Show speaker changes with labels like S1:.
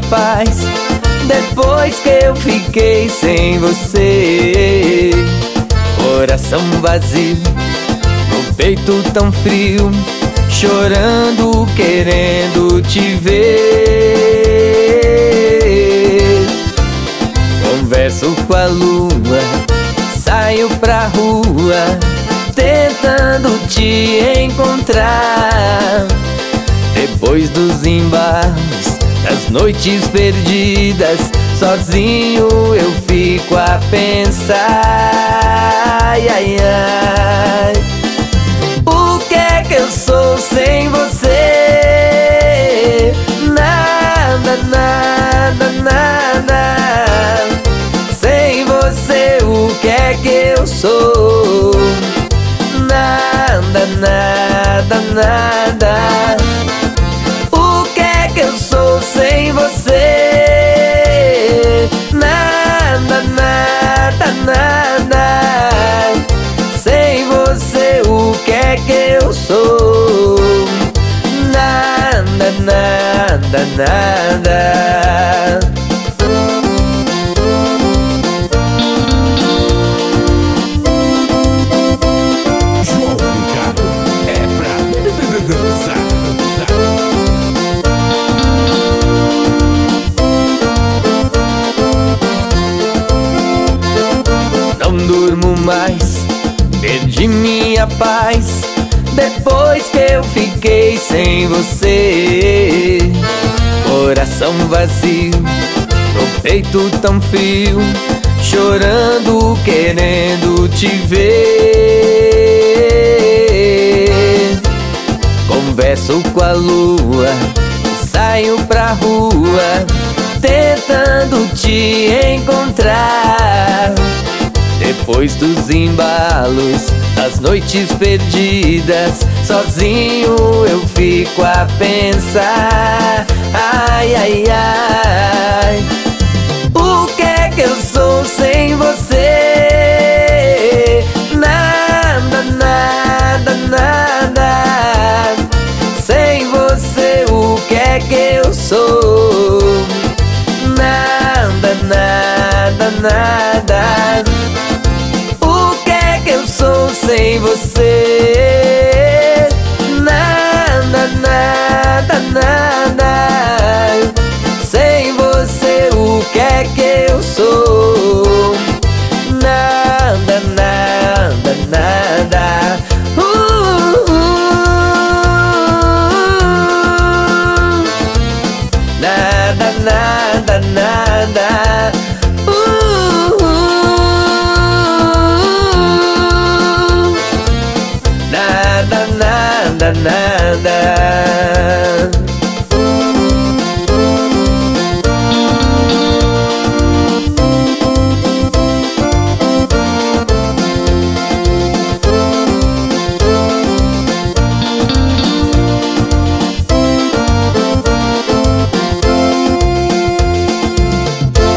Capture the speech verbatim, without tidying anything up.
S1: paz depois que eu fiquei sem você. Coração vazio, no peito tão frio, chorando, querendo te ver. Converso com a lua, saio pra rua, tentando te encontrar. Depois dos embalos, das noites perdidas, sozinho eu fico a pensar. Ai, ai, ai, o que é que eu sou sem você? Nada, nada, nada. Sem você, o que é que eu sou? Nada, nada, nada. O que é que eu sou sem você? Nada, nada, nada. Sem você, o que é que eu sou? Nada, nada, nada.
S2: João Ricardo é pra dançar.
S1: Não durmo mais, perdi minha paz depois que eu fiquei sem você. Coração vazio, no peito tão frio, chorando, querendo te ver. Converso com a lua, saio pra rua, tentando te encontrar. Depois dos embalos, das noites perdidas, sozinho eu fico a pensar. Ai, ai, ai, o que é que eu sou sem você? Nada, nada, nada. Sem você, o que é que eu sou? Nada, nada, nada. O que é que eu sou sem você?